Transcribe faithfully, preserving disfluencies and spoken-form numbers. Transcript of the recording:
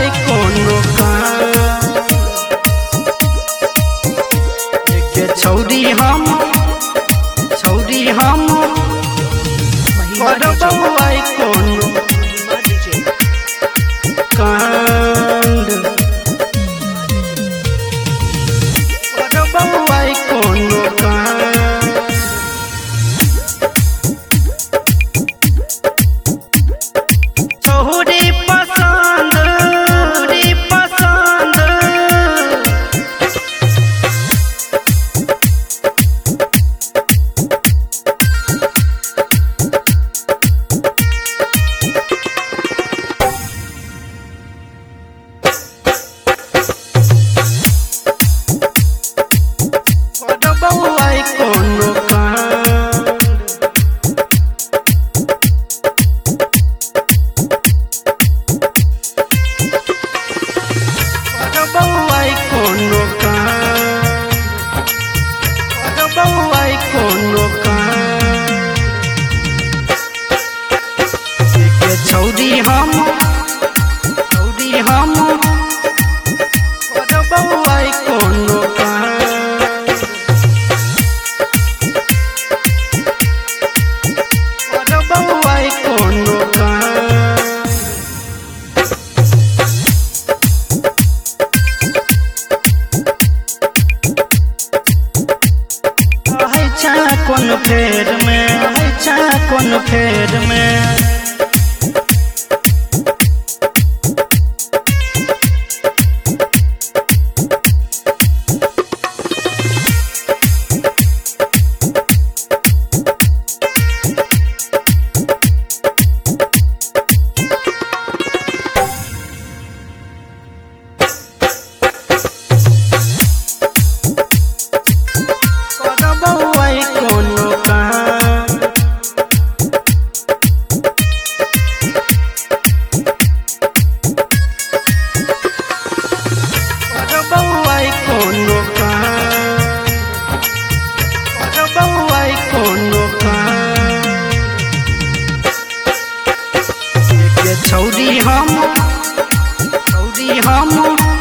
आई कोनो के छौरी हम छौरी हम करबौ आई कोनो कांड करबौ आई कोनो कांड छौरी पसंद छौरी पसंद करबौ आई कोनो कांड करबौ आई कोनो कांड करबौ आई कोनो कांड के छौरी हम छौरी हम करबौ आई कोनो कांड करबौ आई कोनो कांड है छा कोन फेर में है छा कोन फेर में करबौ आई कोनो कांड करबौ आई कोनो कांड करबौ आई कोनो कांड के छौरी हम छौरी हम